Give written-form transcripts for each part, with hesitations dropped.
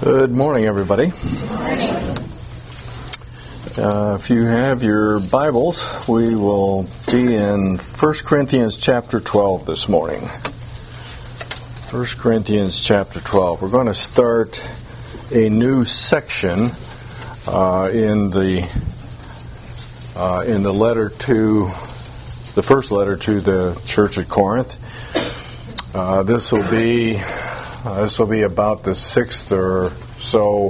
Good morning, everybody. Good morning. If you have your Bibles, we will be in 1 Corinthians chapter 12 this morning. 1 Corinthians chapter 12. We're going to start a new section in the letter to the first letter to the church at Corinth. This will be about the sixth or so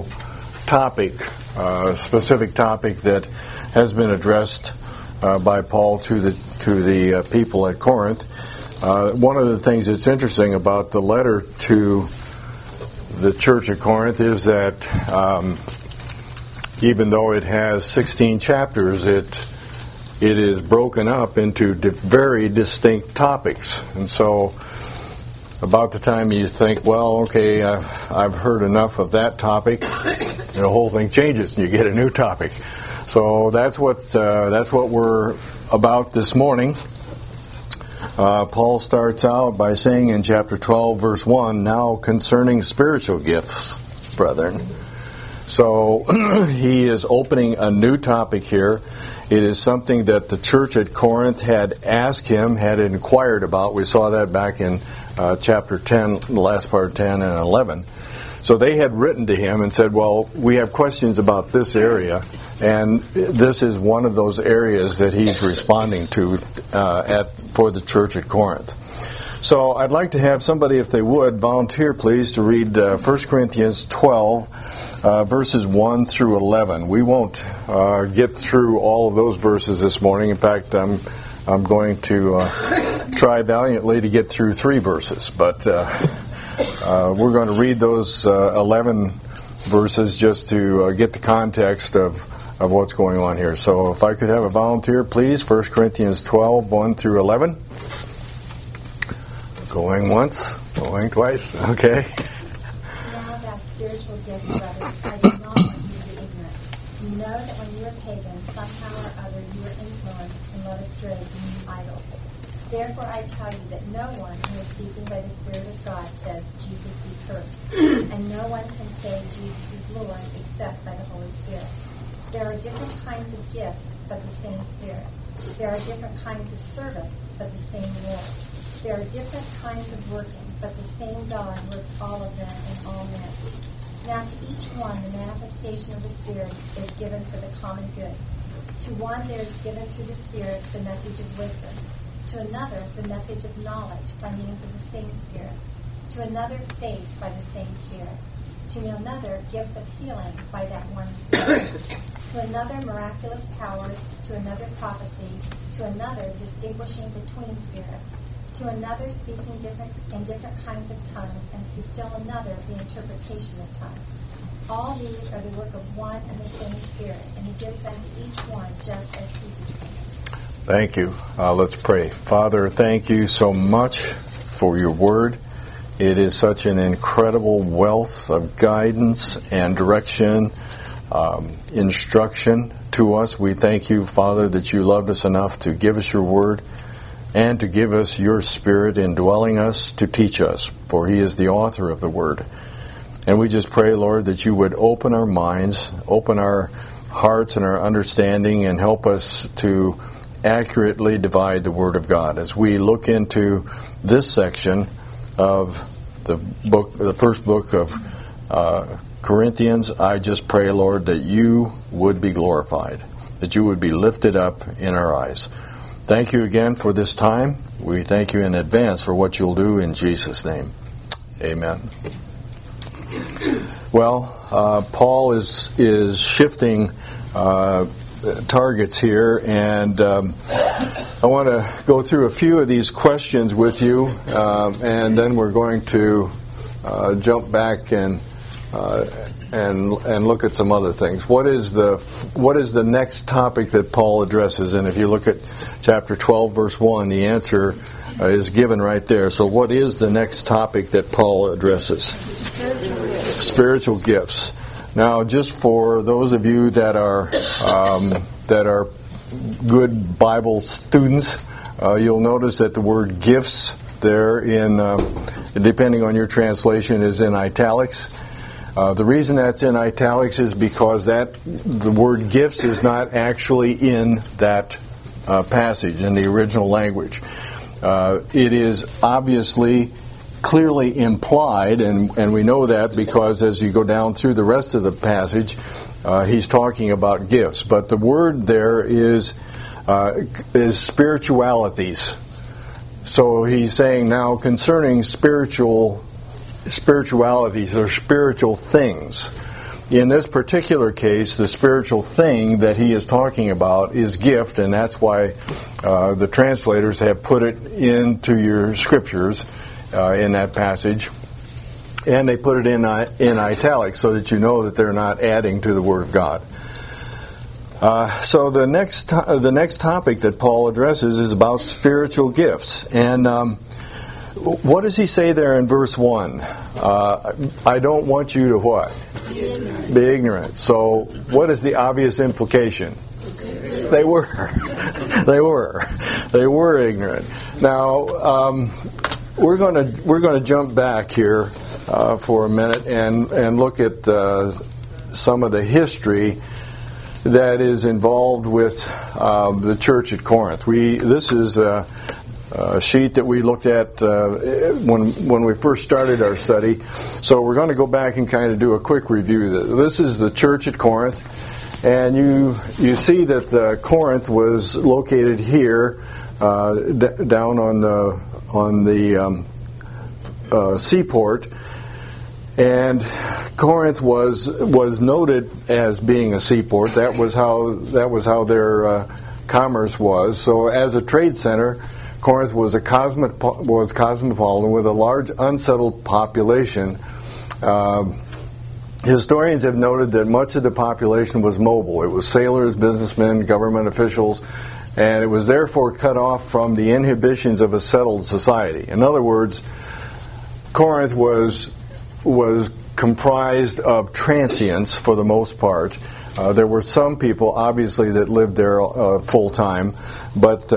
specific topic that has been addressed by Paul to the people at Corinth. One of the things that's interesting about the letter to the church at Corinth is that even though it has 16 chapters, it is broken up into very distinct topics, and so about the time you think, well, okay, I've heard enough of that topic, the whole thing changes and you get a new topic. So that's what we're about this morning. Paul starts out by saying in chapter 12, verse 1, "Now concerning spiritual gifts, brethren." So he is opening a new topic here. It is something that the church at Corinth had asked him, had inquired about. We saw that back in chapter 10, the last part of 10 and 11. So they had written to him and said, well, we have questions about this area, and this is one of those areas that he's responding to for the church at Corinth. So I'd like to have somebody, if they would, volunteer, please, to read 1 Corinthians 12, verses 1 through 11. We won't get through all of those verses this morning. In fact, I'm going to try valiantly to get through 3 verses, but we're going to read those 11 verses just to get the context of what's going on here. So if I could have a volunteer, please, 1 Corinthians 12, 1 through 11. Going once, going twice, okay. Now about spiritual gifts, brothers, I do not want you to be ignorant. You know that when you were pagans, somehow or other you were influenced and led astray to new idols. Therefore I tell you that no one who is speaking by the Spirit of God says, Jesus be cursed. And no one can say Jesus is Lord except by the Holy Spirit. There are different kinds of gifts, but the same Spirit. There are different kinds of service, but the same Lord. There are different kinds of working, but the same God works all of them in all men. Now to each one the manifestation of the Spirit is given for the common good. To one there is given through the Spirit the message of wisdom. To another the message of knowledge by means of the same Spirit. To another faith by the same Spirit. To another gifts of healing by that one Spirit. To another miraculous powers. To another prophecy. To another distinguishing between spirits. To another speaking in different kinds of tongues, and to still another the interpretation of tongues. All these are the work of one and the same Spirit, and He gives them to each one just as He determines. Thank you. Let's pray. Father, thank you so much for your word. It is such an incredible wealth of guidance and direction, instruction to us. We thank you, Father, that you loved us enough to give us your word and to give us your Spirit indwelling us to teach us, for He is the author of the Word. And we just pray, Lord, that you would open our minds, open our hearts and our understanding, and help us to accurately divide the Word of God. As we look into this section of the first book of Corinthians, I just pray, Lord, that you would be glorified, that you would be lifted up in our eyes. Thank you again for this time. We thank you in advance for what you'll do in Jesus' name. Amen. Well, Paul is shifting targets here, and I want to go through a few of these questions with you, and then we're going to jump back and look at some other things. What is the next topic that Paul addresses? And if you look at chapter 12, verse 1, the answer is given right there. So what is the next topic that Paul addresses? Spiritual gifts. Now, just for those of you that are good Bible students, you'll notice that the word gifts there in, depending on your translation, is in italics. The reason that's in italics is because the word gifts is not actually in that passage in the original language. It is obviously clearly implied, and we know that because as you go down through the rest of the passage, he's talking about gifts. But the word there is spiritualities. So he's saying now concerning spiritualities or spiritual things. In this particular case, the spiritual thing that he is talking about is gift, and that's why the translators have put it into your scriptures in that passage. And they put it in italics so that you know that they're not adding to the Word of God. So the next topic that Paul addresses is about spiritual gifts. And what does he say there in verse 1? I don't want you to what? Be ignorant. So what is the obvious implication? They were. They were ignorant. Now, we're going to jump back here for a minute and look at some of the history that is involved with the church at Corinth. This is a sheet that we looked at when we first started our study. So we're going to go back and kind of do a quick review. This is the church at Corinth, and you see that Corinth was located here down on the seaport. And Corinth was noted as being a seaport. That was how their commerce was. So as a trade center, Corinth was cosmopolitan with a large unsettled population. Historians have noted that much of the population was mobile. It was sailors, businessmen, government officials, and it was therefore cut off from the inhibitions of a settled society. In other words, Corinth was comprised of transients for the most part. There were some people, obviously, that lived there full time, but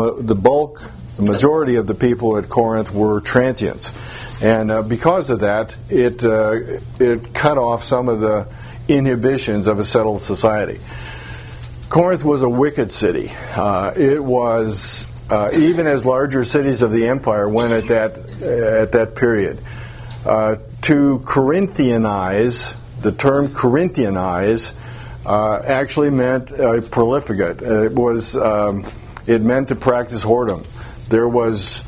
the majority of the people at Corinth were transients, and because of that, it cut off some of the inhibitions of a settled society. Corinth was a wicked city. It was even as larger cities of the empire went at that period. To Corinthianize, the term Corinthianize, actually meant prolificate. It meant to practice whoredom. There was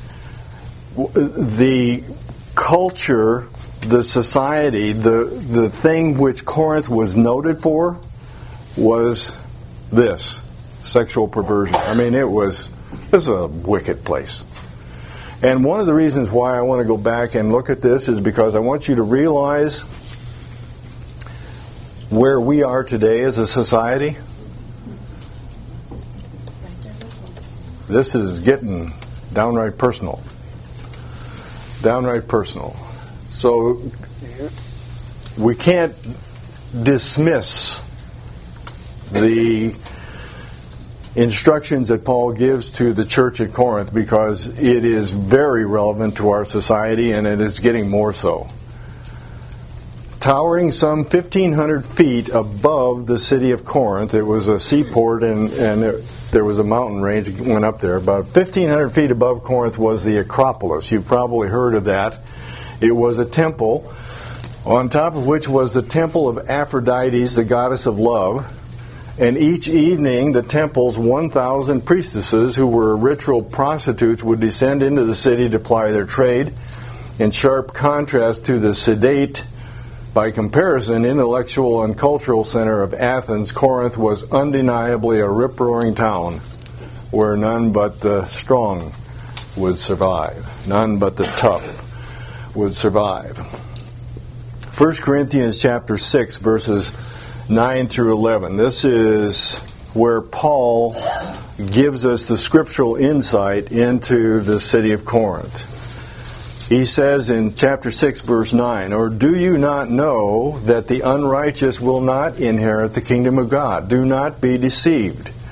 the culture, the society, the thing which Corinth was noted for was this, sexual perversion. I mean, this is a wicked place. And one of the reasons why I want to go back and look at this is because I want you to realize where we are today as a society. This is getting downright personal. Downright personal. So we can't dismiss the instructions that Paul gives to the church at Corinth because it is very relevant to our society, and it is getting more so. Towering some 1,500 feet above the city of Corinth, it was a seaport, and there was a mountain range that went up there. About 1,500 feet above Corinth was the Acropolis. You've probably heard of that. It was a temple, on top of which was the temple of Aphrodite, the goddess of love. And each evening, the temple's 1,000 priestesses, who were ritual prostitutes, would descend into the city to ply their trade. In sharp contrast to the sedate, by comparison, intellectual and cultural center of Athens, Corinth was undeniably a rip-roaring town where none but the strong would survive. None but the tough would survive. 1 Corinthians chapter 6, verses 9 through 11. This is where Paul gives us the scriptural insight into the city of Corinth. He says in chapter 6, verse 9, "Or do you not know that the unrighteous will not inherit the kingdom of God? Do not be deceived.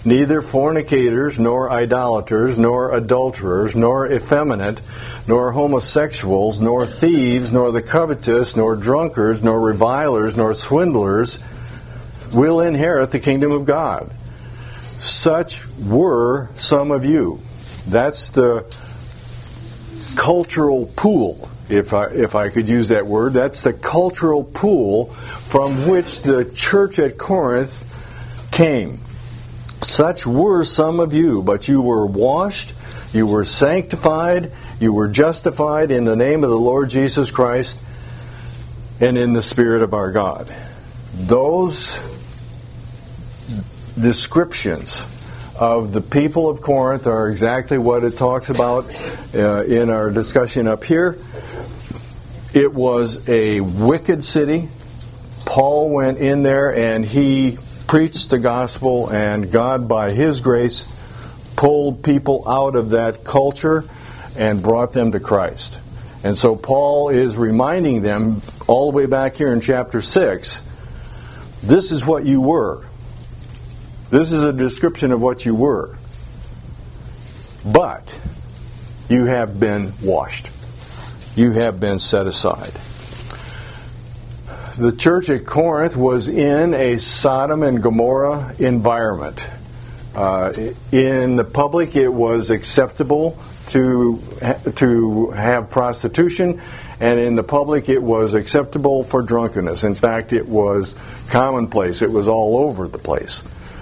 neither fornicators, nor idolaters, nor adulterers, nor effeminate, nor homosexuals, nor thieves, nor the covetous, nor drunkards, nor revilers, nor swindlers will inherit the kingdom of God. Such were some of you. That's the cultural pool, if I could use that word. That's the cultural pool from which the church at Corinth came. Such were some of you, but you were washed, you were sanctified, you were justified in the name of the Lord Jesus Christ and in the Spirit of our God. Those descriptions of the people of Corinth are exactly what it talks about in our discussion up here. It was a wicked city. Paul went in there and he preached the gospel, and God, by His grace, pulled people out of that culture and brought them to Christ. And so Paul is reminding them all the way back here in chapter 6, this is what you were. This is a description of what you were. But you have been washed. You have been set aside. The church at Corinth was in a Sodom and Gomorrah environment. In the public, it was acceptable to have prostitution, and in the public, it was acceptable for drunkenness. In fact, it was commonplace. It was all over the place.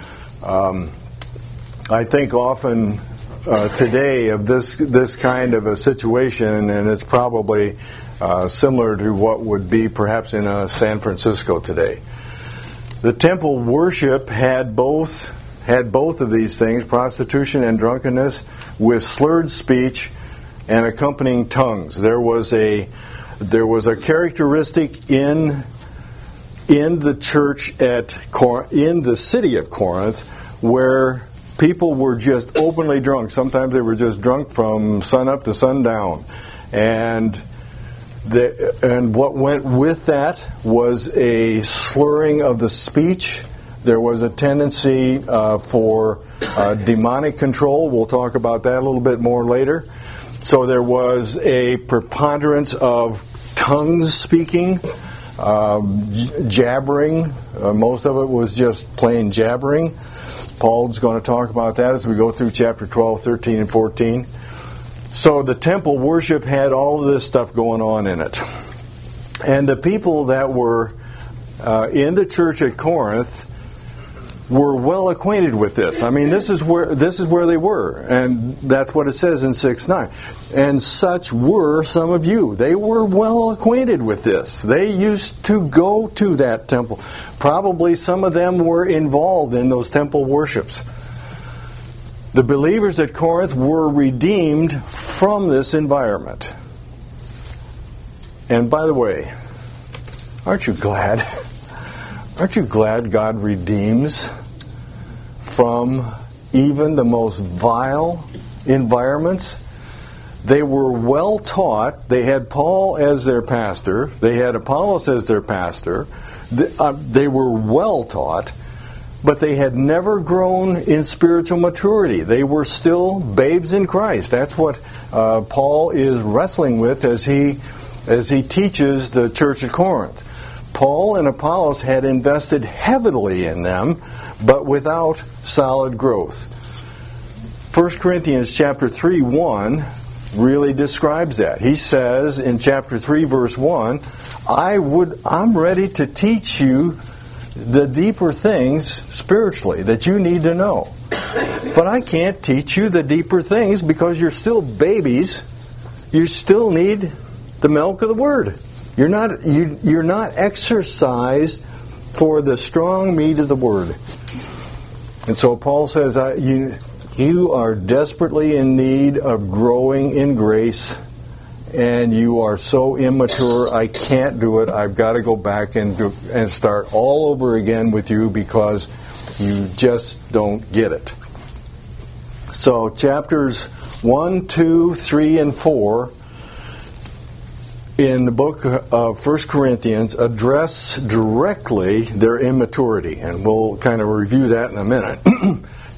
I think often today of this kind of a situation, and it's probably similar to what would be perhaps in San Francisco today. The temple worship had both of these things, prostitution and drunkenness, with slurred speech and accompanying tongues. There was a characteristic in the church in the city of Corinth where people were just openly drunk. Sometimes they were just drunk from sun up to sundown, and what went with that was a slurring of the speech. There was a tendency for demonic control. We'll talk about that a little bit more later. So there was a preponderance of tongues speaking, jabbering. Most of it was just plain jabbering. Paul's going to talk about that as we go through chapter 12, 13, and 14. So the temple worship had all of this stuff going on in it. And the people that were in the church at Corinth were well acquainted with this. I mean, this is where they were, and that's what it says in 6:9. And such were some of you. They were well acquainted with this. They used to go to that temple. Probably some of them were involved in those temple worships. The believers at Corinth were redeemed from this environment. And by the way, aren't you glad? Aren't you glad God redeems from even the most vile environments? They were well taught. They had Paul as their pastor. They had Apollos as their pastor. They were well taught, but they had never grown in spiritual maturity. They were still babes in Christ. That's what Paul is wrestling with as he teaches the church at Corinth. Paul and Apollos had invested heavily in them, but without solid growth. 1 Corinthians chapter 3:1 really describes that. He says in chapter 3 verse 1, I'm ready to teach you the deeper things spiritually that you need to know. But I can't teach you the deeper things because you're still babies. You still need the milk of the word. You're not exercised for the strong meat of the word. And so Paul says, you are desperately in need of growing in grace, and you are so immature, I can't do it. I've got to go back and start all over again with you because you just don't get it. So chapters 1, 2, 3, and 4 in the book of 1 Corinthians address directly their immaturity, and we'll kind of review that in a minute.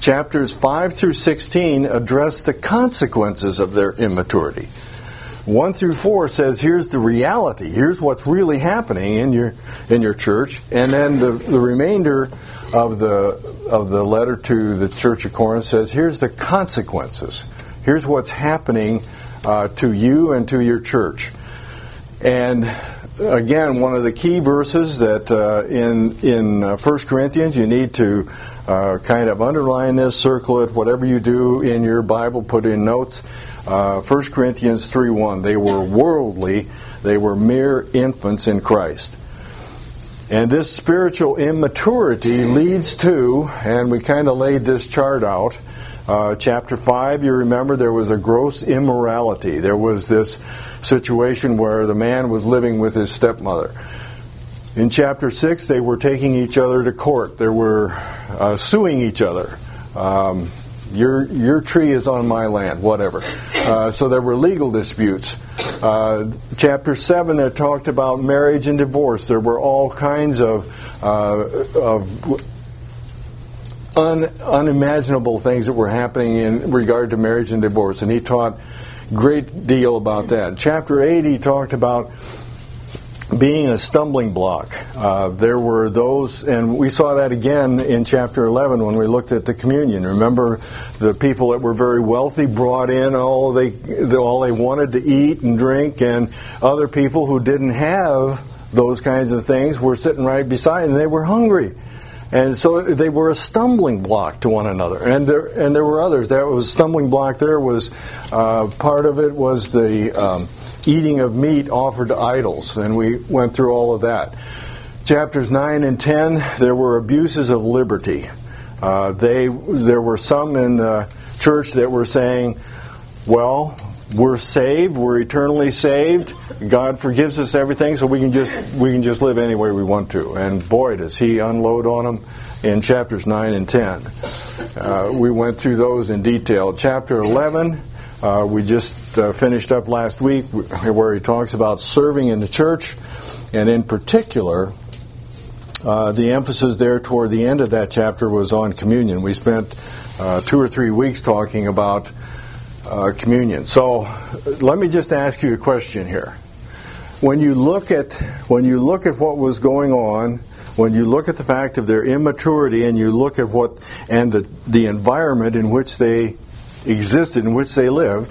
chapters 5 through 16 address the consequences of their immaturity. 1 through 4 says, here's the reality. Here's what's really happening in your church. And then the remainder of the letter to the Church of Corinth says, here's the consequences. Here's what's happening to you and to your church. And again, one of the key verses that in 1 Corinthians, you need to kind of underline this, circle it, whatever you do in your Bible, put in notes. 1 Corinthians 3:1, they were worldly, they were mere infants in Christ. And this spiritual immaturity leads to, and we kind of laid this chart out, chapter 5, you remember there was a gross immorality. There was this situation where the man was living with his stepmother. In chapter 6, they were taking each other to court. They were suing each other. Your tree is on my land, whatever. So there were legal disputes. Chapter 7, it talked about marriage and divorce. There were all kinds of unimaginable things that were happening in regard to marriage and divorce, and he taught a great deal about that. Chapter 8, he talked about being a stumbling block. There were those, and we saw that again in chapter 11 when we looked at the communion. Remember, the people that were very wealthy brought in all they wanted to eat and drink, and other people who didn't have those kinds of things were sitting right beside, and they were hungry. And so they were a stumbling block to one another. And there were others. There was a stumbling block. There was part of it was the eating of meat offered to idols, and we went through all of that. Chapters 9 and 10, there were abuses of liberty. There were some in the church that were saying, well, we're saved, we're eternally saved, God forgives us everything, so we can just live any way we want to. And boy, does he unload on them in chapters 9 and 10. We went through those in detail. Chapter 11, we just finished up last week, where he talks about serving in the church, and in particular, the emphasis there toward the end of that chapter was on communion. We spent 2 or 3 weeks talking about communion. So let me just ask you a question here. When you look at what was going on, when you look at the fact of their immaturity, and you look at the environment in which they existed, in which they lived,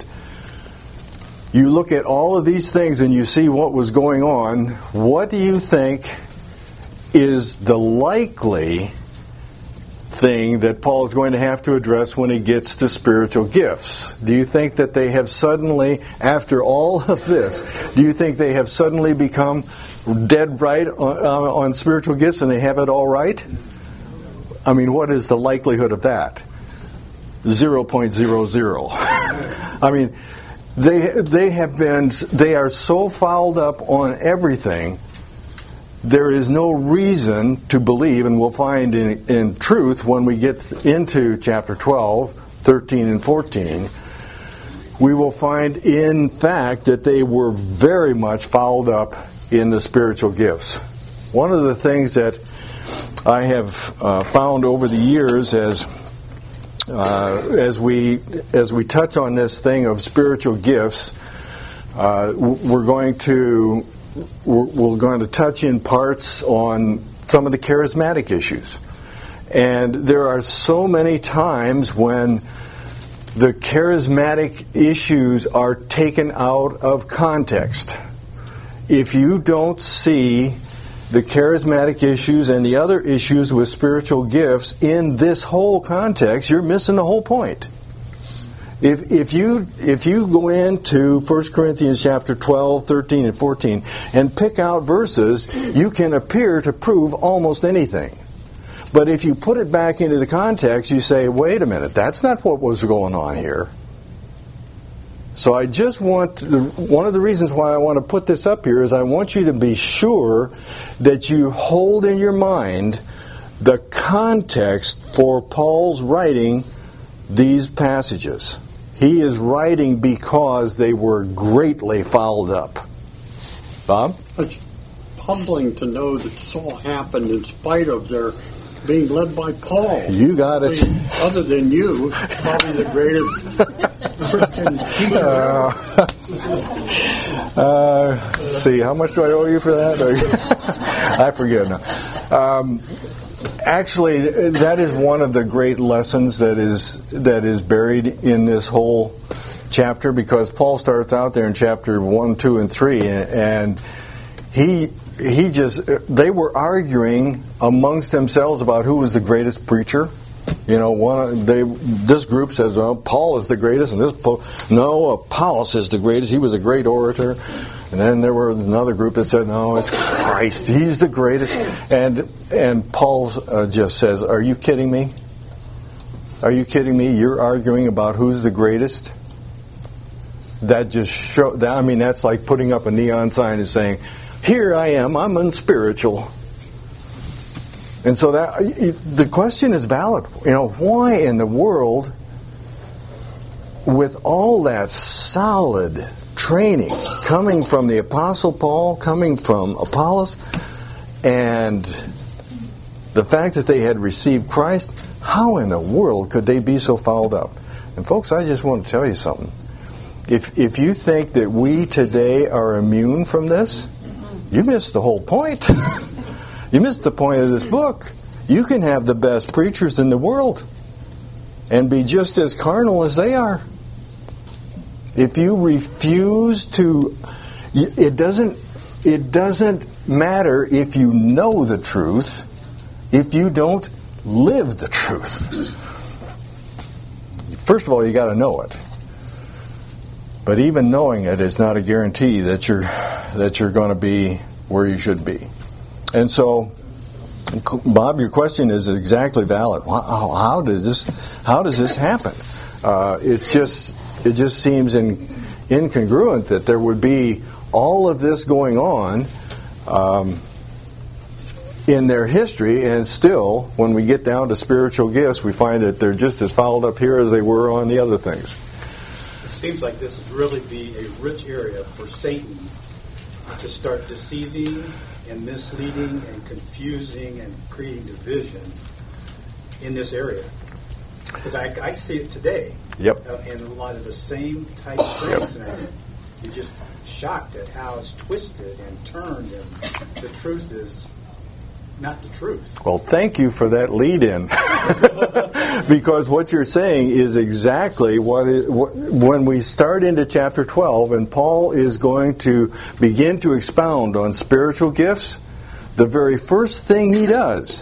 you look at all of these things and you see what was going on, what do you think is the likely thing that Paul is going to have to address when he gets to spiritual gifts? Do you think that they have suddenly, after all of this, do you think they have suddenly become dead right on spiritual gifts and they have it all right? I mean, what is the likelihood of that? 0.00. I mean, they are so fouled up on everything. There is no reason to believe, and we'll find in truth when we get into chapter 12, 13, and 14, we will find in fact that they were very much fouled up in the spiritual gifts. One of the things that I have found over the years as we touch on this thing of spiritual gifts, we're going to touch in parts on some of the charismatic issues. And there are so many times when the charismatic issues are taken out of context. If you don't see the charismatic issues and the other issues with spiritual gifts in this whole context, you're missing the whole point. If you go into 1 Corinthians chapter 12, 13, and 14 and pick out verses, you can appear to prove almost anything. But if you put it back into the context, you say, wait a minute, that's not what was going on here. So I just want, one of the reasons why I want to put this up here is I want you to be sure that you hold in your mind the context for Paul's writing these passages. He is writing because they were greatly fouled up. Bob? It's humbling to know that this all happened in spite of their being led by Paul. You got it. Other than you, probably the greatest Christian teacher. See, how much do I owe you for that? I forget now. Actually, that is one of the great lessons that is buried in this whole chapter, because Paul starts out there in chapter 1, 2, and 3, and they were arguing amongst themselves about who was the greatest preacher. You know, this group says, well, Paul is the greatest, and Apollos is the greatest. He was a great orator. And then there was another group that said, no, it's Christ. He's the greatest. And Paul just says, are you kidding me? Are you kidding me? You're arguing about who's the greatest? That just that's like putting up a neon sign and saying, here I am, I'm unspiritual. And so the question is valid. You know, why in the world, with all that solid training coming from the Apostle Paul, coming from Apollos, and the fact that they had received Christ, how in the world could they be so fouled up? And folks, I just want to tell you something. If you think that we today are immune from this, you missed the whole point. You missed the point of this book. You can have the best preachers in the world and be just as carnal as they are. If you refuse to, it doesn't matter if you know the truth if you don't live the truth. First of all, you got to know it. But even knowing it is not a guarantee that you're going to be where you should be. And so, Bob, your question is exactly valid. How does this happen? It just seems incongruent that there would be all of this going on in their history, and still, when we get down to spiritual gifts, we find that they're just as fouled up here as they were on the other things. It seems like this would really be a rich area for Satan to start deceiving and misleading and confusing and creating division in this area. Because I see it today. Yep. In a lot of the same type of things. Yep. And you're just shocked at how it's twisted and turned, and the truth is not the truth. Well, thank you for that lead-in. Because what you're saying is exactly when we start into chapter 12 and Paul is going to begin to expound on spiritual gifts, the very first thing he does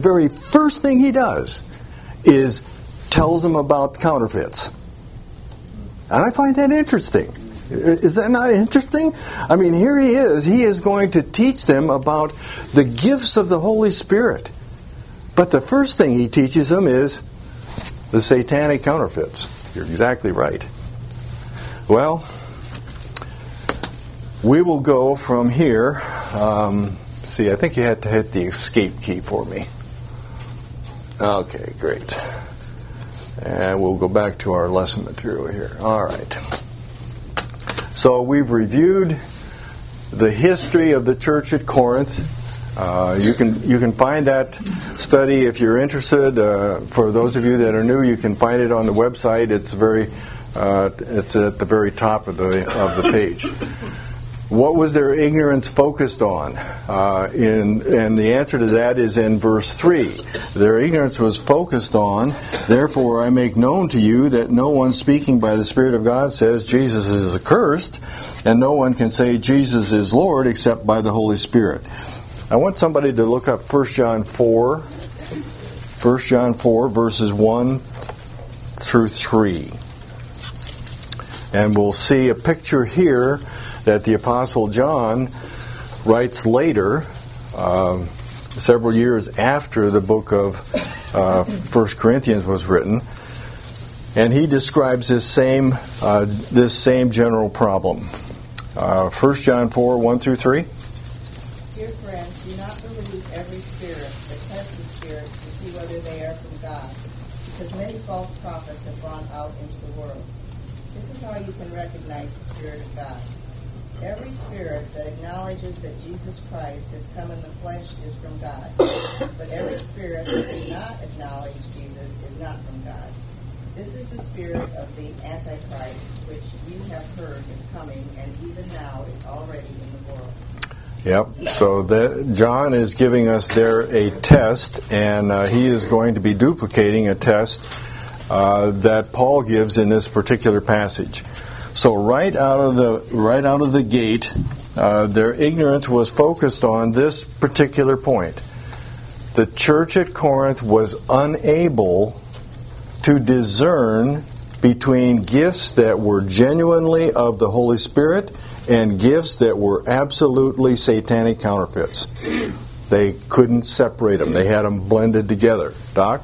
is tells them about counterfeits. And I find that interesting. Is that not interesting? I mean, here he is going to teach them about the gifts of the Holy Spirit. But the first thing he teaches them is the satanic counterfeits. You're exactly right. Well, we will go from here. See, I think you had to hit the escape key for me. Okay, great. And we'll go back to our lesson material here. All right. So we've reviewed the history of the church at Corinth. You can find that study if you're interested. For those of you that are new, you can find it on the website. It's at the very top of the page. What was their ignorance focused on? And the answer to that is in verse 3. Their ignorance was focused on, therefore I make known to you that no one speaking by the Spirit of God says Jesus is accursed, and no one can say Jesus is Lord except by the Holy Spirit. I want somebody to look up 1 John 4. 1 John 4, verses 1 through 3. And we'll see a picture here that the Apostle John writes later, several years after the book of 1 Corinthians was written, and he describes this same general problem. 1 John 4, 1 through 3. Dear friends, do not believe every spirit, but test the spirits to see whether they are from God, because many false prophets have gone out into the world. This is how you can recognize the Spirit of God. Every spirit that acknowledges that Jesus Christ has come in the flesh is from God. But every spirit that does not acknowledge Jesus is not from God. This is the spirit of the Antichrist, which you have heard is coming, and even now is already in the world. Yep. So John is giving us there a test, and he is going to be duplicating a test that Paul gives in this particular passage. So right out of the gate, their ignorance was focused on this particular point. The church at Corinth was unable to discern between gifts that were genuinely of the Holy Spirit and gifts that were absolutely satanic counterfeits. They couldn't separate them. They had them blended together. Doc?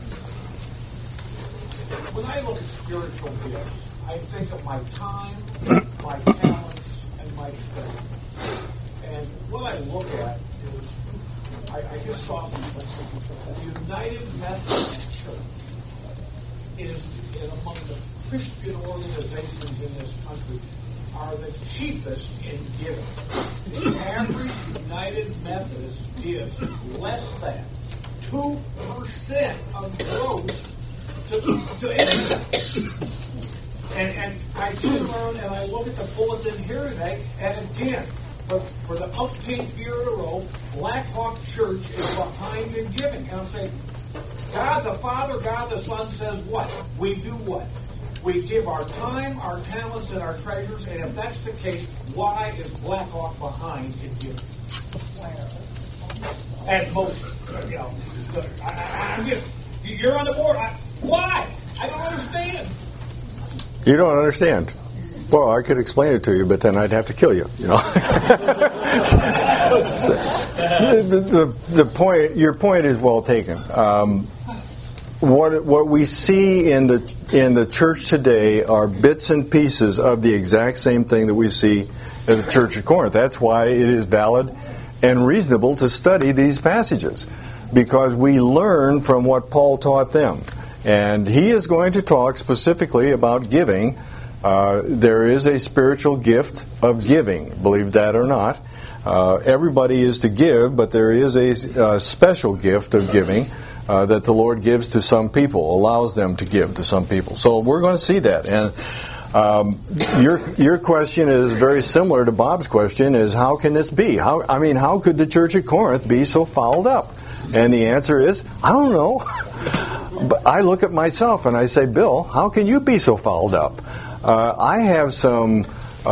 When I look at spiritual gifts, I think of my time, my talents, and my treasures. And what I look at is, I just saw something. The United Methodist Church is among the Christian organizations in this country are the cheapest in giving. The average United Methodist gives less than 2% of gross to anything. And I turn around and I look at the bulletin here today, and again, for the umpteenth year in a row, Black Hawk Church is behind in giving. And I'm saying, God the Father, God the Son says what? We do what? We give our time, our talents, and our treasures, and if that's the case, why is Black Hawk behind in giving? And most, I'm just, you're on the board. Why? I don't understand. You don't understand. Well, I could explain it to you, but then I'd have to kill you. You know. So, the point. Your point is well taken. What we see in the church today are bits and pieces of the exact same thing that we see in the church at Corinth. That's why it is valid and reasonable to study these passages, because we learn from what Paul taught them. And he is going to talk specifically about giving. There is a spiritual gift of giving, believe that or not. Everybody is to give, but there is a special gift of giving that the Lord gives to some people, allows them to give to some people. So we're going to see that. And your question is very similar to Bob's question: is how can this be? How could the church at Corinth be so fouled up? And the answer is, I don't know. But I look at myself and I say, Bill, how can you be so fouled up? I have some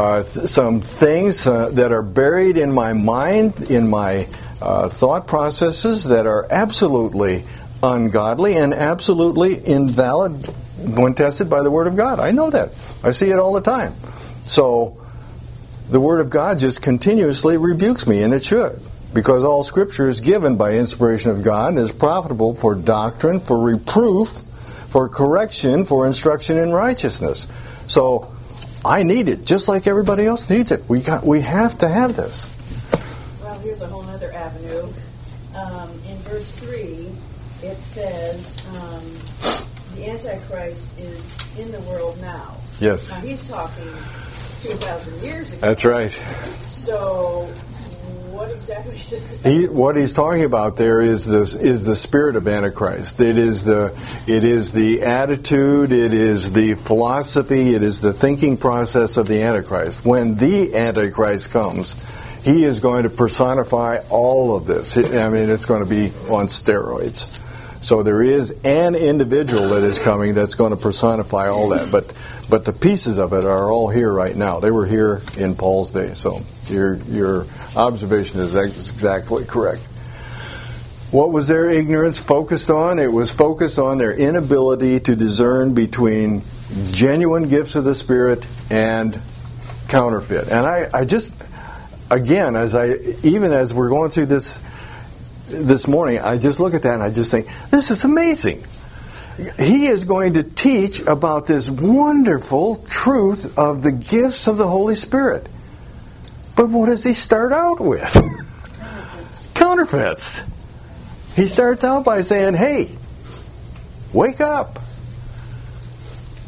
things that are buried in my mind, in my thought processes, that are absolutely ungodly and absolutely invalid when tested by the Word of God. I know that. I see it all the time. So the Word of God just continuously rebukes me, and it should. Because all Scripture is given by inspiration of God and is profitable for doctrine, for reproof, for correction, for instruction in righteousness. So I need it, just like everybody else needs it. We have to have this. Well, here's a whole other avenue. In verse 3, it says, the Antichrist is in the world now. Yes. Now, he's talking 2,000 years ago. That's right. So what exactly does it What he's talking about there is the spirit of Antichrist. It is the attitude, it is the philosophy, it is the thinking process of the Antichrist. When the Antichrist comes, he is going to personify all of this. It's going to be on steroids. So there is an individual that is coming that's going to personify all that. But the pieces of it are all here right now. They were here in Paul's day. So your observation is exactly correct. What was their ignorance focused on? It was focused on their inability to discern between genuine gifts of the Spirit and counterfeit. And I just, again, as we're going through this morning, I just look at that and I just think, this is amazing. He is going to teach about this wonderful truth of the gifts of the Holy Spirit. But what does he start out with? Counterfeits. He starts out by saying, hey, wake up.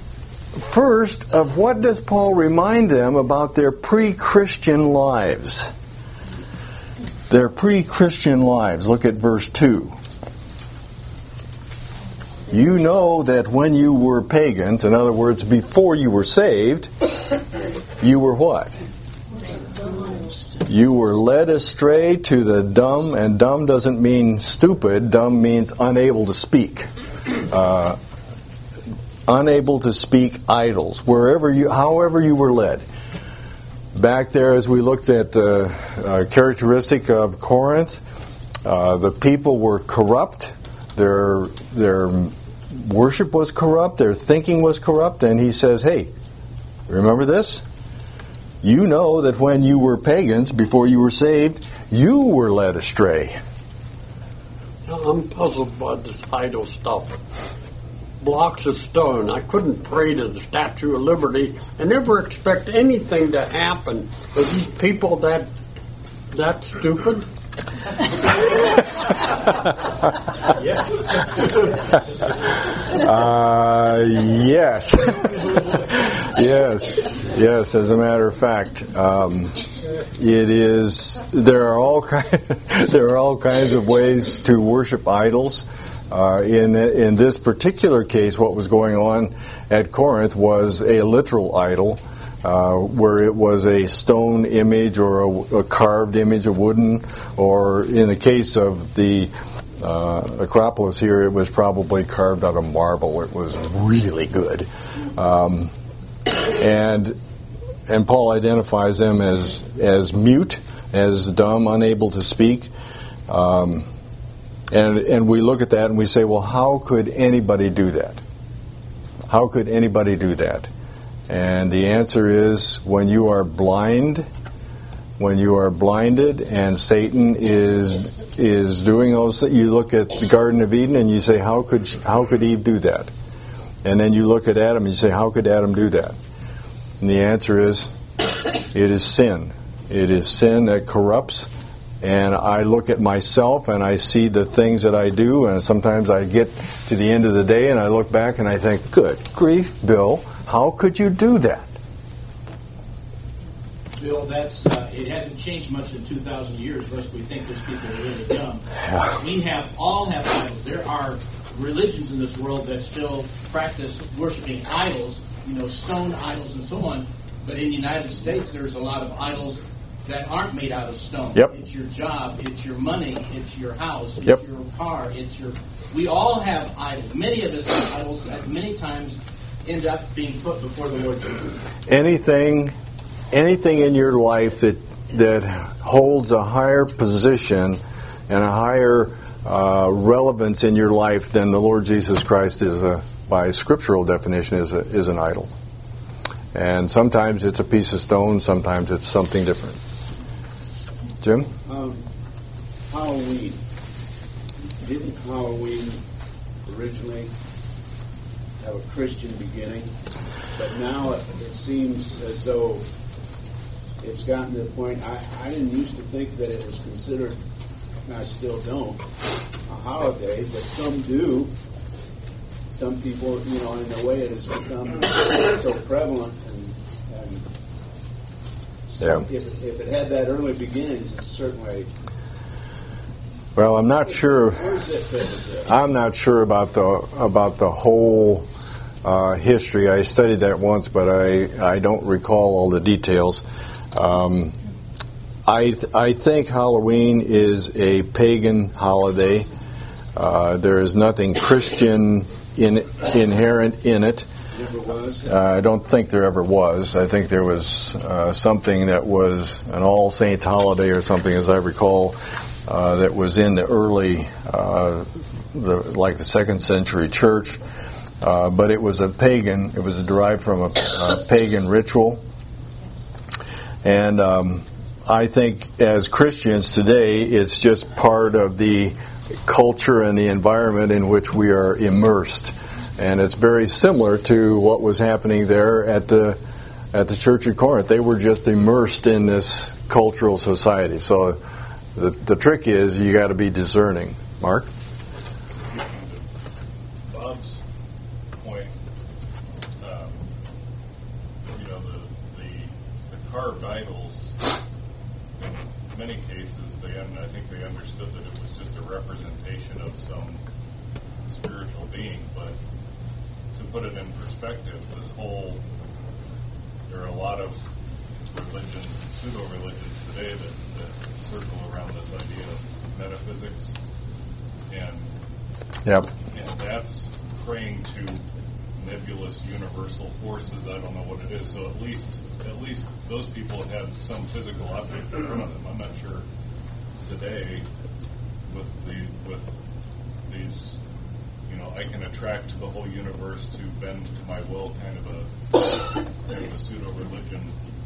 first, of what does Paul remind them about their pre-Christian lives? Their pre-Christian lives. Look at verse 2. You know that when you were pagans, in other words, before you were saved, you were what? You were led astray to the dumb, and dumb doesn't mean stupid, dumb means unable to speak. Unable to speak idols, however you were led. Back there, as we looked at the characteristic of Corinth, the people were corrupt, their worship was corrupt, their thinking was corrupt, and he says, hey, remember this? You know that when you were pagans, before you were saved, you were led astray. I'm puzzled by this idol stuff. Blocks of stone. I couldn't pray to the Statue of Liberty and never expect anything to happen. Are these people that stupid? Yes. Yes. Yes. As a matter of fact, it is. There are all kinds of ways to worship idols. In this particular case, what was going on at Corinth was a literal idol, where it was a stone image or a carved image, a wooden, or in the case of the Acropolis here, it was probably carved out of marble. It was really good, and Paul identifies them as mute, as dumb, unable to speak. And we look at that and we say, well, how could anybody do that? How could anybody do that? And the answer is when you are blind, when you are blinded and Satan is doing those, you look at the Garden of Eden and you say, how could Eve do that? And then you look at Adam and you say, how could Adam do that? And the answer is, it is sin. It is sin that corrupts. And I look at myself and I see the things that I do, and sometimes I get to the end of the day and I look back and I think, good grief, Bill, how could you do that? Bill, it hasn't changed much in 2,000 years, lest we think those people are really dumb. Yeah. We all have idols. There are religions in this world that still practice worshiping idols, stone idols and so on. But in the United States, there's a lot of idols that aren't made out of stone. Yep. It's your job, it's your money, it's your house, it's Yep. your car, we all have idols. Many of us have idols that many times end up being put before the Lord Jesus. Anything in your life that holds a higher position and a higher relevance in your life than the Lord Jesus Christ is, by scriptural definition, is an idol. And sometimes it's a piece of stone, sometimes it's something different. Jim? Halloween. Didn't Halloween originally have a Christian beginning? But now it seems as though it's gotten to the point, I didn't used to think that it was considered, and I still don't, a holiday, but some do. Some people, in the way it has become so prevalent, and so if it had that early beginnings, it's certainly. Well, I'm not sure. I'm not sure about the whole history. I studied that once, but I don't recall all the details. I think Halloween is a pagan holiday. There is nothing Christian inherent in it. I don't think there ever was. I think there was something that was an All Saints holiday or something, as I recall, that was in the early, like the 2nd century church. But it was a pagan. It was derived from a pagan ritual. And I think as Christians today, it's just part of the culture and the environment in which we are immersed. And it's very similar to what was happening there at the Church of Corinth. They were just immersed in this cultural society. So the trick is you got to be discerning. Mark? Bob's point spiritually, and I think they understood that it was just a representation of some spiritual being. But to put it in perspective, there are a lot of religions, pseudo-religions today that circle around this idea of metaphysics, and that's praying to nebulous universal forces. I don't know what it is. So at least those people had some physical object in front of them. I'm not sure today with these, I can attract the whole universe to bend to my will kind of a pseudo religion.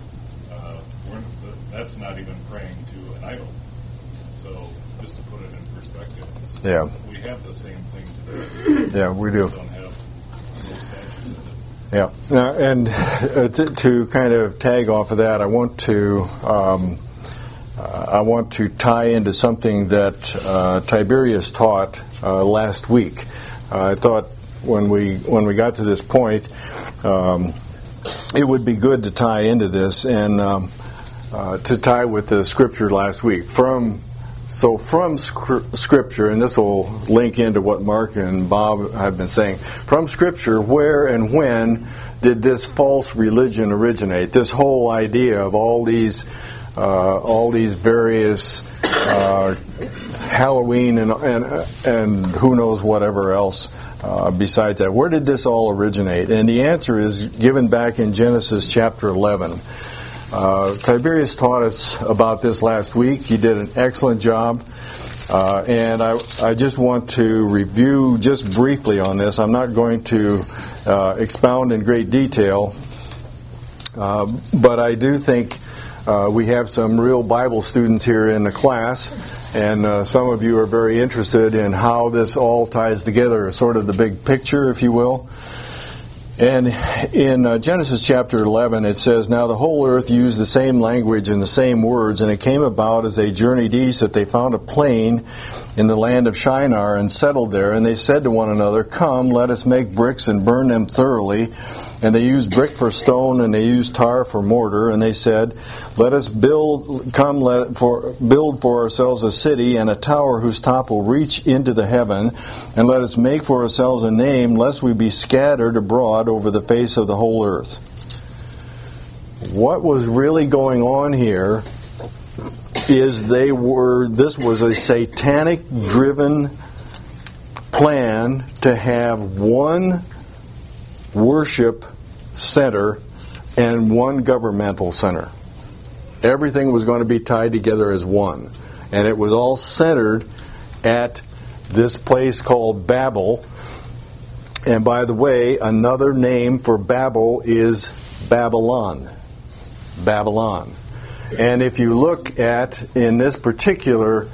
That's not even praying to an idol. So just to put it in perspective, we have the same thing today. Yeah, we do. We don't have little statues of it. Yeah, and to kind of tag off of that, I want to tie into something that Tiberius taught last week. I thought when we got to this point, it would be good to tie into this and to tie with the scripture last week. From Scripture, and this will link into what Mark and Bob have been saying, from Scripture, where and when did this false religion originate? This whole idea of all these various Halloween and who knows whatever else besides that. Where did this all originate? And the answer is given back in Genesis chapter 11. Tiberius taught us about this last week. He did an excellent job. And I just want to review just briefly on this. I'm not going to expound in great detail. But I do think we have some real Bible students here in the class. And some of you are very interested in how this all ties together, sort of the big picture, if you will. And in Genesis chapter 11, it says, "Now the whole earth used the same language and the same words, and it came about as they journeyed east that they found a plain in the land of Shinar and settled there. And they said to one another, 'Come, let us make bricks and burn them thoroughly.' And they used brick for stone, and they used tar for mortar. And they said, 'Let us build for ourselves a city and a tower whose top will reach into the heaven. And let us make for ourselves a name, lest we be scattered abroad over the face of the whole earth.'" What was really going on here is this was a satanic-driven plan to have one worship center and one governmental center. Everything was going to be tied together as one. And it was all centered at this place called Babel. And by the way, another name for Babel is Babylon. Babylon. And if you look at, in this particular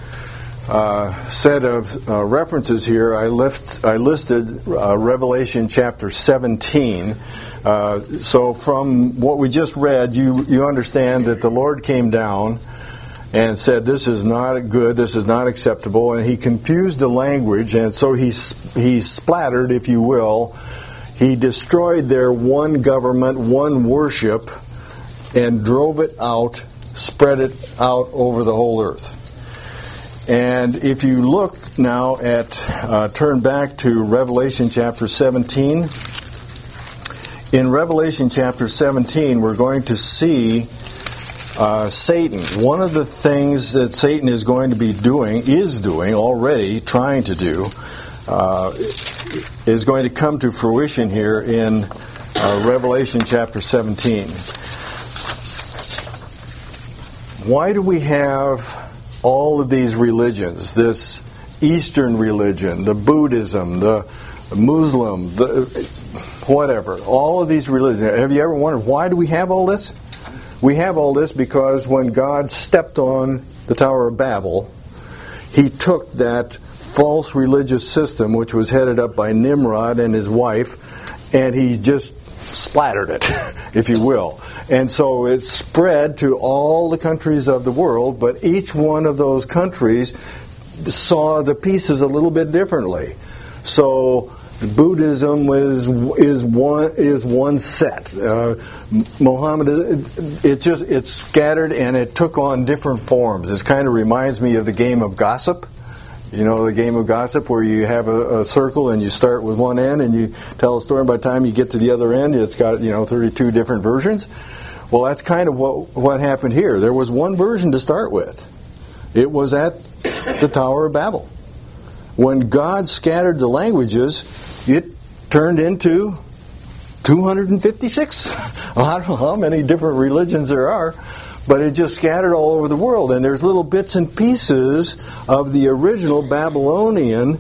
set of references here, I listed Revelation chapter 17. So from what we just read, you understand that the Lord came down and said, "This is not good, this is not acceptable," and he confused the language, and so he splattered, if you will. He destroyed their one government, one worship, and drove it out, spread it out over the whole earth. And if you look now turn back to Revelation chapter 17. In Revelation chapter 17, we're going to see Satan. One of the things that Satan is going to be doing, trying to do, is going to come to fruition here in Revelation chapter 17. Why do we have all of these religions, this Eastern religion, the Buddhism, the Muslim, whatever, all of these religions? Have you ever wondered, why do we have all this? We have all this because when God stepped on the Tower of Babel, He took that false religious system, which was headed up by Nimrod and his wife, and He just splattered it, if you will. And so it spread to all the countries of the world, but each one of those countries saw the pieces a little bit differently. So Buddhism is one set. Muhammad, it's scattered and it took on different forms. It kind of reminds me of the game of gossip. You know, the game of gossip where you have a circle and you start with one end and you tell a story. And by the time you get to the other end, it's got 32 different versions. Well, that's kind of what happened here. There was one version to start with. It was at the Tower of Babel. When God scattered the languages, it turned into 256. I don't know how many different religions there are, but it just scattered all over the world. And there's little bits and pieces of the original Babylonian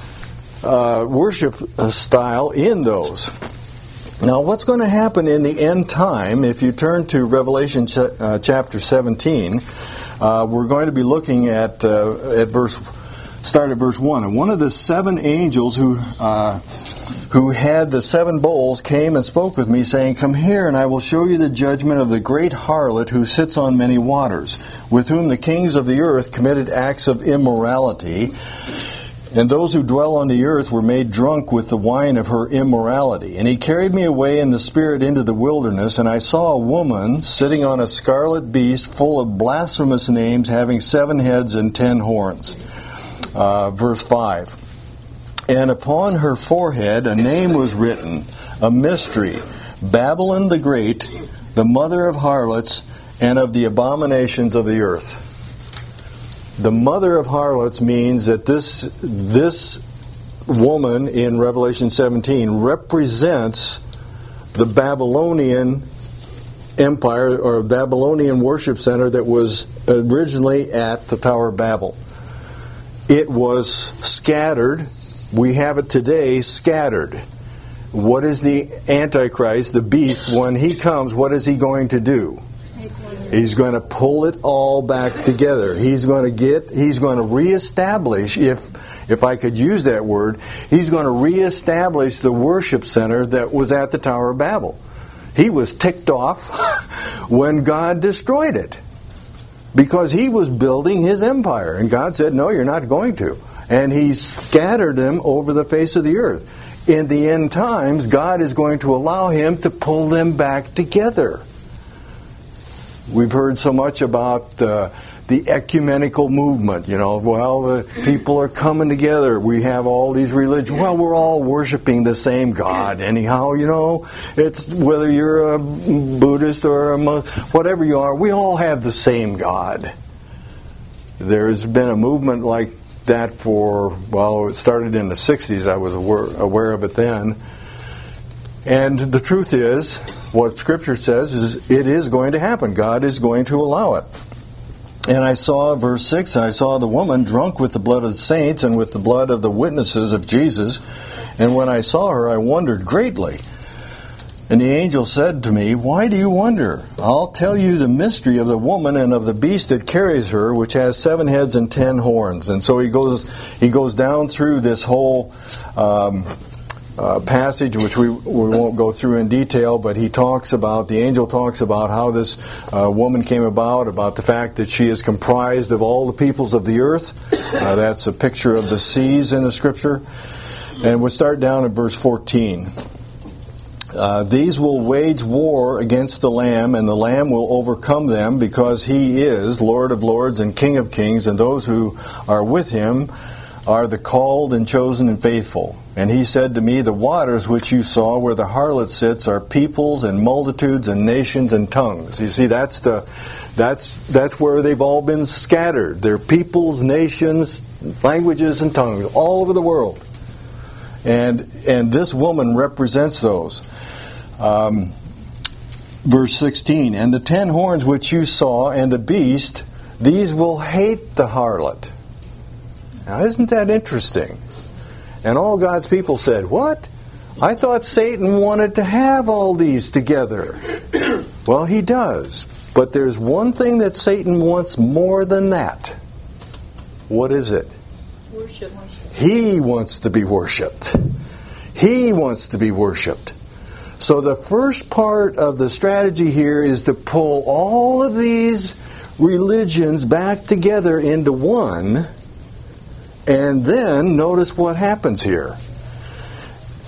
worship style in those. Now, what's going to happen in the end time, if you turn to Revelation chapter 17, we're going to be looking at start at verse 1. And one of the 7 angels who had the 7 bowls came and spoke with me, saying, "Come here, and I will show you the judgment of the great harlot who sits on many waters, with whom the kings of the earth committed acts of immorality. And those who dwell on the earth were made drunk with the wine of her immorality. And he carried me away in the spirit into the wilderness, and I saw a woman sitting on a scarlet beast full of blasphemous names, having 7 heads and 10 horns." Verse 5. "And upon her forehead a name was written, a mystery, Babylon the Great, the mother of harlots and of the abominations of the earth." The mother of harlots means that this woman in Revelation 17 represents the Babylonian empire or Babylonian worship center that was originally at the Tower of Babel. It was scattered. We have it today scattered. What is the Antichrist, the beast, when he comes, what is he going to do? He's going to pull it all back together. He's going to reestablish, if I could use that word, he's going to reestablish the worship center that was at the Tower of Babel. He was ticked off when God destroyed it, because he was building his empire. And God said, "No, you're not going to." And he scattered them over the face of the earth. In the end times, God is going to allow him to pull them back together. We've heard so much about the ecumenical movement. The people are coming together. We have all these religions. Well, we're all worshiping the same God. Anyhow, it's whether you're a Buddhist or a Muslim, whatever you are, we all have the same God. There's been a movement like that it started in the 60s. I was aware of it then. And the truth is, what Scripture says is it is going to happen. God is going to allow it. And I saw, verse 6, I saw the woman drunk with the blood of the saints and with the blood of the witnesses of Jesus. And when I saw her, I wondered greatly. And the angel said to me, "Why do you wonder? I'll tell you the mystery of the woman and of the beast that carries her, which has 7 heads and 10 horns." And so he goes down through this whole passage, which we won't go through in detail, but the angel talks about how this woman came about the fact that she is comprised of all the peoples of the earth. That's a picture of the seas in the Scripture. And we'll start down at verse 14. "These will wage war against the Lamb, and the Lamb will overcome them, because he is Lord of lords and King of kings, and those who are with him are the called and chosen and faithful. And he said to me, the waters which you saw where the harlot sits are peoples and multitudes and nations and tongues." You see, that's where they've all been scattered. They're peoples, nations, languages, and tongues all over the world. And this woman represents those. Verse 16, "And the 10 horns which you saw and the beast, these will hate the harlot." Now, isn't that interesting? And all God's people said, "What? I thought Satan wanted to have all these together." Well, he does. But there's one thing that Satan wants more than that. What is it? Worship. He wants to be worshipped. He wants to be worshipped. So the first part of the strategy here is to pull all of these religions back together into one. And then notice what happens here.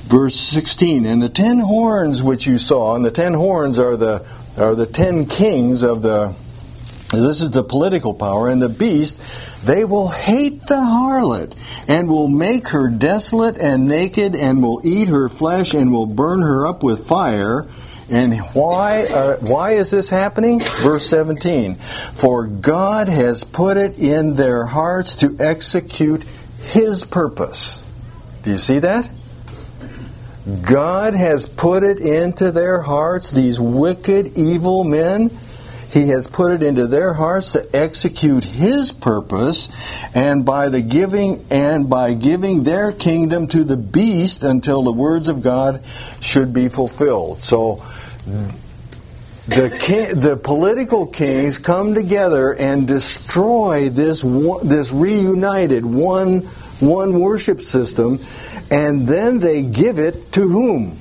Verse 16, and the 10 horns which you saw, and the 10 horns are the 10 kings of the, this is the political power, and the beast, they will hate the harlot, and will make her desolate and naked, and will eat her flesh, and will burn her up with fire. And why is this happening? Verse 17, for God has put it in their hearts to execute His purpose. Do you see that? God has put it into their hearts, these wicked, evil men. He has put it into their hearts to execute His purpose, and by giving their kingdom to the beast until the words of God should be fulfilled. So the political kings come together and destroy this reunited one worship system. And then they give it to whom?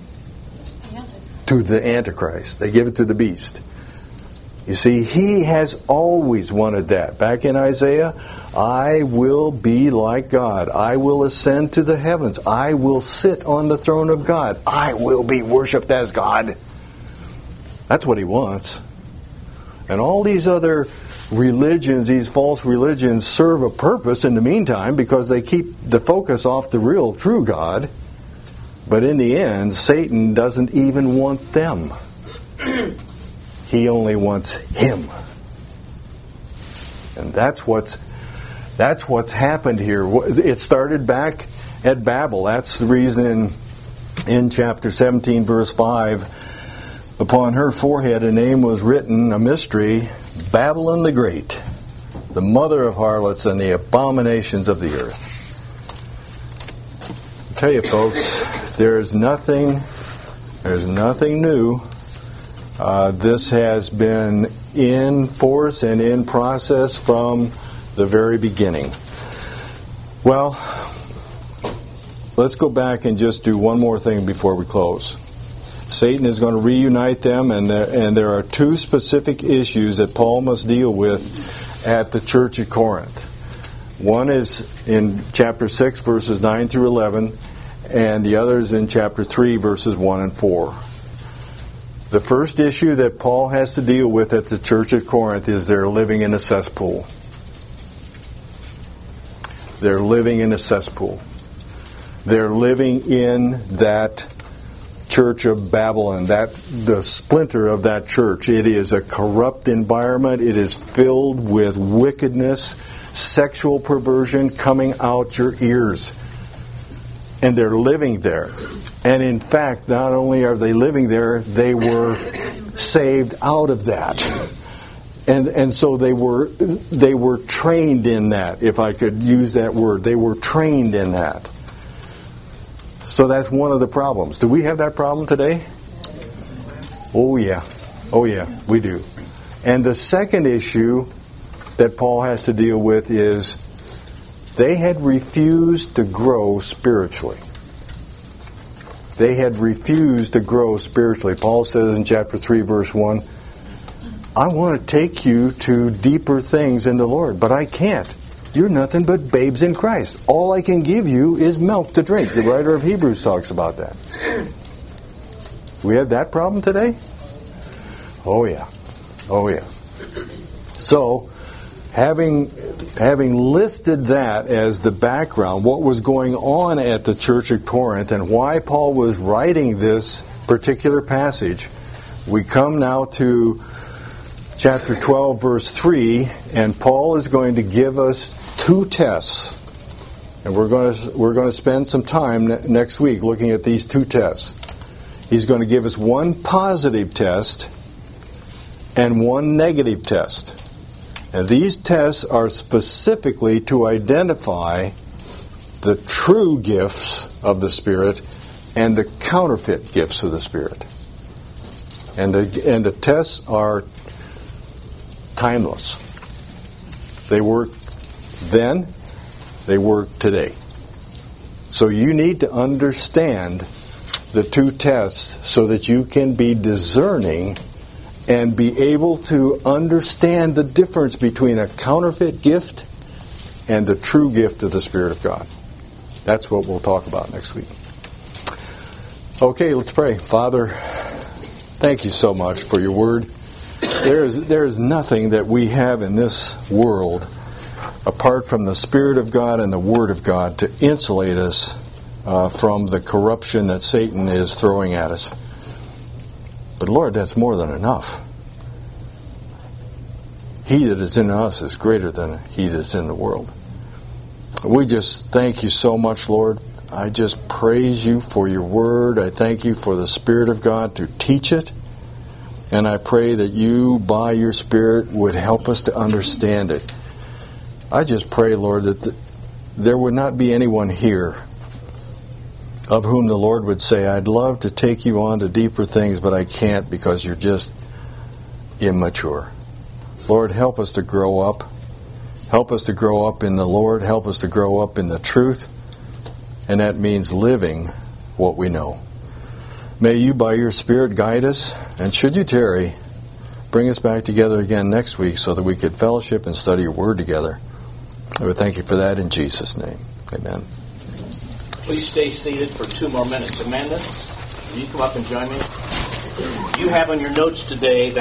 To the Antichrist. They give it to the beast. You see, he has always wanted that. Back in Isaiah, I will be like God. I will ascend to the heavens. I will sit on the throne of God. I will be worshipped as God. That's what he wants. And all these other religions, these false religions, serve a purpose in the meantime because they keep the focus off the real, true God. But in the end, Satan doesn't even want them. He only wants him. And that's what's happened here. It started back at Babel. That's the reason in chapter 17, verse 5, upon her forehead a name was written, a mystery, Babylon the Great, the mother of harlots and the abominations of the earth. I tell you, folks, there's nothing new. This has been in force and in process from the very beginning. Well, let's go back and just do one more thing before we close. Satan is going to reunite them, and there are two specific issues that Paul must deal with at the church at Corinth. One is in chapter 6, verses 9 through 11, and the other is in chapter 3, verses 1 and 4. The first issue that Paul has to deal with at the church at Corinth is they're living in a cesspool. They're living in a cesspool. They're living in that church of Babylon, the splinter of that church. It is a corrupt environment. It is filled with wickedness, sexual perversion coming out your ears. And they're living there. And in fact, not only are they living there, they were saved out of that. And so they were trained in that, if I could use that word. They were trained in that. So that's one of the problems. Do we have that problem today? Oh yeah, we do. And the second issue that Paul has to deal with is they had refused to grow spiritually. They had refused to grow spiritually. Paul says in chapter 3, verse 1, I want to take you to deeper things in the Lord, but I can't. You're nothing but babes in Christ. All I can give you is milk to drink. The writer of Hebrews talks about that. We have that problem today? Oh yeah. So, having listed that as the background, what was going on at the church at Corinth and why Paul was writing this particular passage, we come now to chapter 12, verse 3, and Paul is going to give us two tests. And we're going to spend some time next week looking at these two tests. He's going to give us one positive test and one negative test. And these tests are specifically to identify the true gifts of the Spirit and the counterfeit gifts of the Spirit. And the tests are timeless. They work then, they work today. So you need to understand the two tests so that you can be discerning and be able to understand the difference between a counterfeit gift and the true gift of the Spirit of God. That's what we'll talk about next week. Okay, let's pray. Father, thank you so much for your word. There is nothing that we have in this world apart from the Spirit of God and the Word of God to insulate us from the corruption that Satan is throwing at us. But Lord, that's more than enough. He that is in us is greater than he that's in the world. We just thank you so much, Lord. I just praise you for your word. I thank you for the Spirit of God to teach it. And I pray that you, by your Spirit, would help us to understand it. I just pray, Lord, that there would not be anyone here of whom the Lord would say, I'd love to take you on to deeper things, but I can't because you're just immature. Lord, help us to grow up. Help us to grow up in the Lord. Help us to grow up in the truth. And that means living what we know. May you, by your Spirit, guide us. And should you tarry, bring us back together again next week so that we could fellowship and study your word together. I would thank you for that in Jesus' name. Amen. Please stay seated for 2 more minutes. Amanda, will you come up and join me? You have on your notes today that